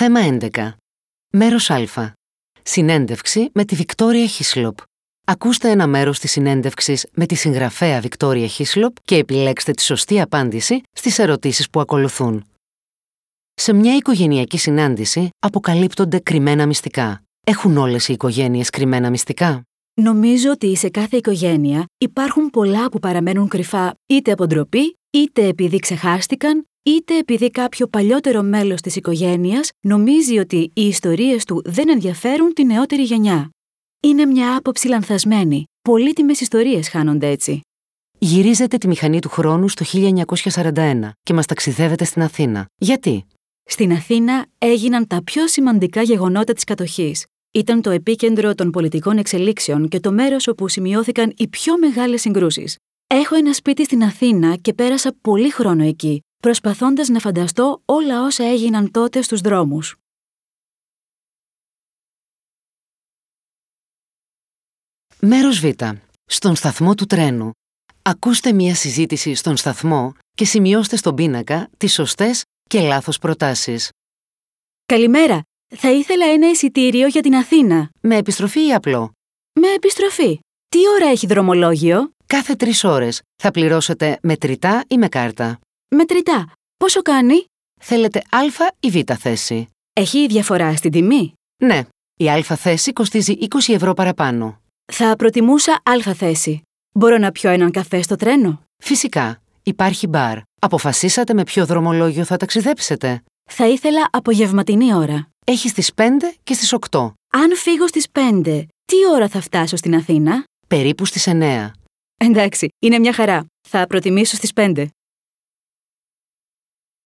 Θέμα 11. Μέρος Α. Συνέντευξη με τη Βικτόρια Χίσλοπ. Ακούστε ένα μέρος της συνέντευξης με τη συγγραφέα Βικτόρια Χίσλοπ και επιλέξτε τη σωστή απάντηση στις ερωτήσεις που ακολουθούν. Σε μια οικογενειακή συνάντηση αποκαλύπτονται κρυμμένα μυστικά. Έχουν όλες οι οικογένειες κρυμμένα μυστικά? Νομίζω ότι σε κάθε οικογένεια υπάρχουν πολλά που παραμένουν κρυφά, είτε από ντροπή, είτε επειδή ξεχάστηκαν, είτε επειδή κάποιο παλιότερο μέλος της οικογένειας νομίζει ότι οι ιστορίες του δεν ενδιαφέρουν τη νεότερη γενιά. Είναι μια άποψη λανθασμένη. Πολύτιμες ιστορίες χάνονται έτσι. Γυρίζετε τη μηχανή του χρόνου στο 1941 και μας ταξιδεύετε στην Αθήνα. Γιατί? Στην Αθήνα έγιναν τα πιο σημαντικά γεγονότα της κατοχής. Ήταν το επίκεντρο των πολιτικών εξελίξεων και το μέρος όπου σημειώθηκαν οι πιο μεγάλες συγκρούσεις. Έχω ένα σπίτι στην Αθήνα και πέρασα πολύ χρόνο εκεί, προσπαθώντας να φανταστώ όλα όσα έγιναν τότε στους δρόμους. Μέρος Β. Στον σταθμό του τρένου. Ακούστε μία συζήτηση στον σταθμό και σημειώστε στον πίνακα τις σωστές και λάθος προτάσεις. Καλημέρα. Θα ήθελα ένα εισιτήριο για την Αθήνα. Με επιστροφή ή απλό? Με επιστροφή. Τι ώρα έχει δρομολόγιο? Κάθε 3 ώρες. Θα πληρώσετε μετρητά ή με κάρτα? Μετρητά. Πόσο κάνει? Θέλετε Α ή Β θέση? Έχει διαφορά στην τιμή? Ναι. Η Α θέση κοστίζει 20 ευρώ παραπάνω. Θα προτιμούσα Α θέση. Μπορώ να πιω έναν καφέ στο τρένο? Φυσικά. Υπάρχει μπαρ. Αποφασίσατε με ποιο δρομολόγιο θα ταξιδέψετε? Θα ήθελα απογευματινή ώρα. Έχει στις 5 και στις 8. Αν φύγω στις 5, τι ώρα θα φτάσω στην Αθήνα? Περίπου στις 9. Εντάξει, είναι μια χαρά. Θα προτιμήσω στις 5.